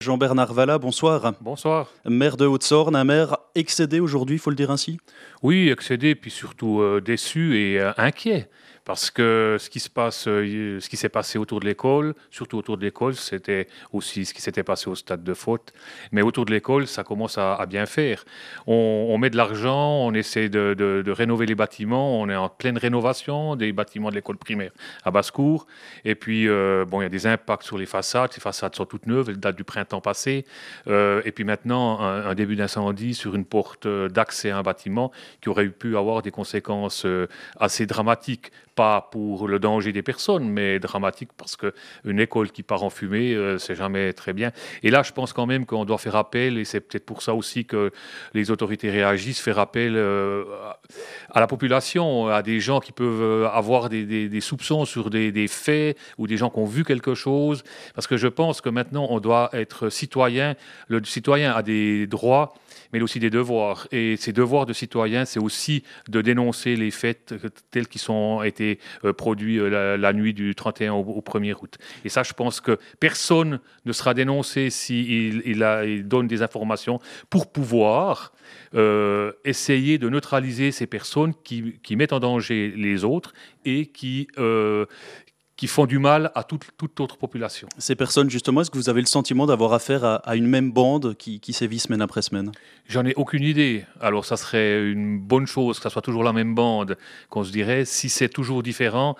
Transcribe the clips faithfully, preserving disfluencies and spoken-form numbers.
Jean-Bernard Valla, bonsoir. Bonsoir. Maire de Haute-Sorne, un maire excédé aujourd'hui, il faut le dire ainsi? Oui, excédé, puis surtout euh, déçu et euh, inquiet. Parce que ce qui se passe, euh, ce qui s'est passé autour de l'école, surtout autour de l'école, c'était aussi ce qui s'était passé au stade de foot. Mais autour de l'école, ça commence à, à bien faire. On, on met de l'argent, on essaie de, de- de rénover les bâtiments. On est en pleine rénovation des bâtiments de l'école primaire à Basse-Cour. Et puis, euh, bon, il y a des impacts sur les façades. Les façades sont toutes neuves, elles datent du printemps passé. Euh, et puis maintenant, un, un début d'incendie sur une porte euh, d'accès à un bâtiment qui aurait pu avoir des conséquences euh, assez dramatiques. Pas pour le danger des personnes, mais dramatique parce qu'une école qui part en fumée, euh, c'est jamais très bien. Et là, je pense quand même qu'on doit faire appel, et c'est peut-être pour ça aussi que les autorités réagissent, faire appel euh, à la population, à des gens qui peuvent euh, avoir des, des- des soupçons sur des, des faits ou des gens qui ont vu quelque chose. Parce que je pense que maintenant, on doit être citoyen. Le citoyen a des droits, mais aussi des devoirs. Et ces devoirs de citoyen, c'est aussi de dénoncer les faits euh, tels qu'ils ont été euh, produits euh, la, la nuit du trente et un au, au premier août. Et ça, je pense que personne ne sera dénoncé s'il il a- il donne des informations pour pouvoir euh, essayer de neutraliser ces personnes qui, qui mettent en danger les autres et qui, euh, qui font du mal à toute, toute autre population. Ces personnes, justement, est-ce que vous avez le sentiment d'avoir affaire à, à une même bande qui, qui sévit semaine après semaine? J'en ai aucune idée. Alors, ça serait une bonne chose que ça soit toujours la même bande, qu'on se dirait. Si c'est toujours différent,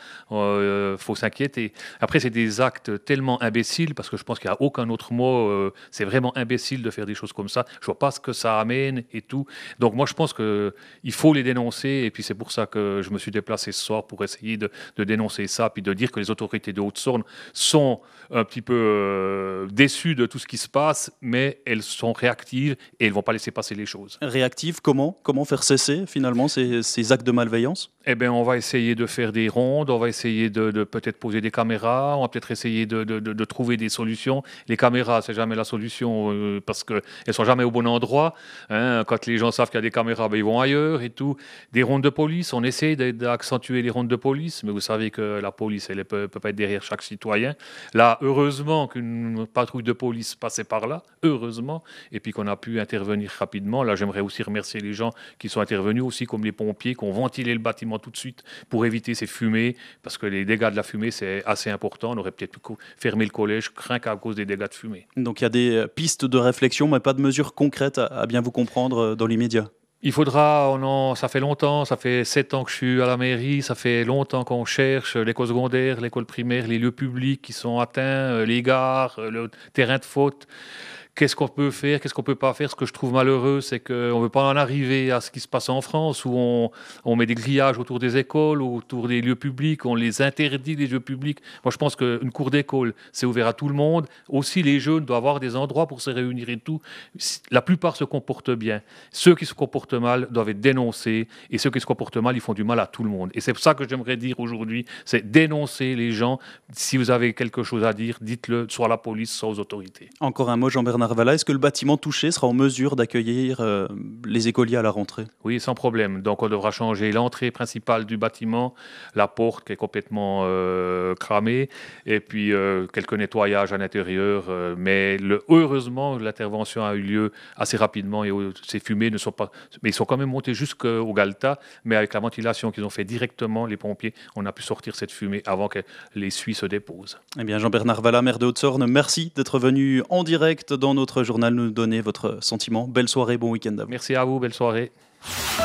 il faut s'inquiéter. Après, c'est des actes tellement imbéciles, parce que je pense qu'il n'y a aucun autre mot. euh, c'est vraiment imbécile de faire des choses comme ça. Je vois pas ce que ça amène et tout. Donc, moi, je pense qu'il faut les dénoncer. Et puis, c'est pour ça que je me suis déplacé ce soir pour essayer de, de dénoncer ça, puis de dire que les autorités de Haute-Saône sont un petit peu euh, déçues de tout ce qui se passe, mais elles sont réactives et elles ne vont pas laisser passer les choses. Réactive, comment? Comment faire cesser finalement ces, ces actes de malveillance? Eh bien, on va essayer de faire des rondes, on va essayer de, de peut-être poser des caméras, on va peut-être essayer de, de- de- de trouver des solutions. Les caméras, c'est jamais la solution euh, parce qu'elles ne sont jamais au bon endroit. Hein. Quand les gens savent qu'il y a des caméras, ben, ils vont ailleurs et tout. Des rondes de police, on essaie de- d'accentuer les rondes de police, mais vous savez que la police, elle ne peut, peut pas être derrière chaque citoyen. Là, heureusement qu'une patrouille de police passait par là, heureusement, et puis qu'on a pu intervenir rapidement. Là, j'aimerais aussi remercier les gens qui sont intervenus aussi, comme les pompiers, qui ont ventilé le bâtiment tout de suite pour éviter ces fumées, parce que les dégâts de la fumée, c'est assez important. On aurait peut-être pu co- fermer le collège, craint qu'à cause des dégâts de fumée. Donc il y a des euh, pistes de réflexion, mais pas de mesures concrètes à, à bien vous comprendre euh, dans l'immédiat. Il faudra, on en- ça fait longtemps, ça fait sept ans que je suis à la mairie, ça fait longtemps qu'on cherche l'école secondaire, l'école primaire, les lieux publics qui sont atteints, euh, les gares, euh, le terrain de faute. Qu'est-ce qu'on peut faire, qu'est-ce qu'on peut pas faire? Ce que je trouve malheureux, c'est qu'on ne veut pas en arriver à ce qui se passe en France, où on, on met des grillages autour des écoles, autour des lieux publics, on les interdit, les lieux publics. Moi, je pense qu'une cour d'école, c'est ouvert à tout le monde. Aussi, les jeunes doivent avoir des endroits pour se réunir et tout. La plupart se comportent bien. Ceux qui se comportent mal doivent être dénoncés, et ceux qui se comportent mal, ils font du mal à tout le monde. Et c'est ça que j'aimerais dire aujourd'hui, c'est dénoncer les gens. Si vous avez quelque chose à dire, dites-le soit à la police, soit aux autorités. Encore un mot, Jean-Bernard Valla, est-ce que le bâtiment touché sera en mesure d'accueillir euh, les écoliers à la rentrée? Oui, sans problème. Donc, on devra changer l'entrée principale du bâtiment, la porte qui est complètement euh, cramée, et puis euh, quelques nettoyages à l'intérieur. euh, mais le- heureusement, l'intervention a eu lieu assez rapidement et euh, ces fumées ne sont pas. Mais ils sont quand même montés jusqu'au Galta, mais avec la ventilation qu'ils ont fait directement, les pompiers, on a pu sortir cette fumée avant que les suies se déposent. Eh bien, Jean-Bernard Valla, maire de Haute-Sorne, merci d'être venu en direct dans notre journal nous donner votre sentiment. Belle soirée, bon week-end à vous. Merci à vous, belle soirée.